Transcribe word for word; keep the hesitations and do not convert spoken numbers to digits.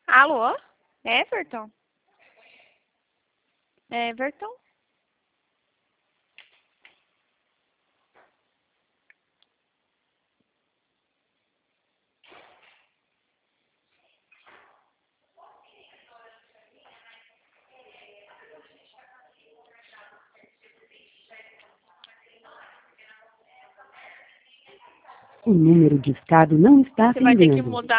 Alô? Everton? Everton? O número discado não está Você vai ter que atendendo. mudar.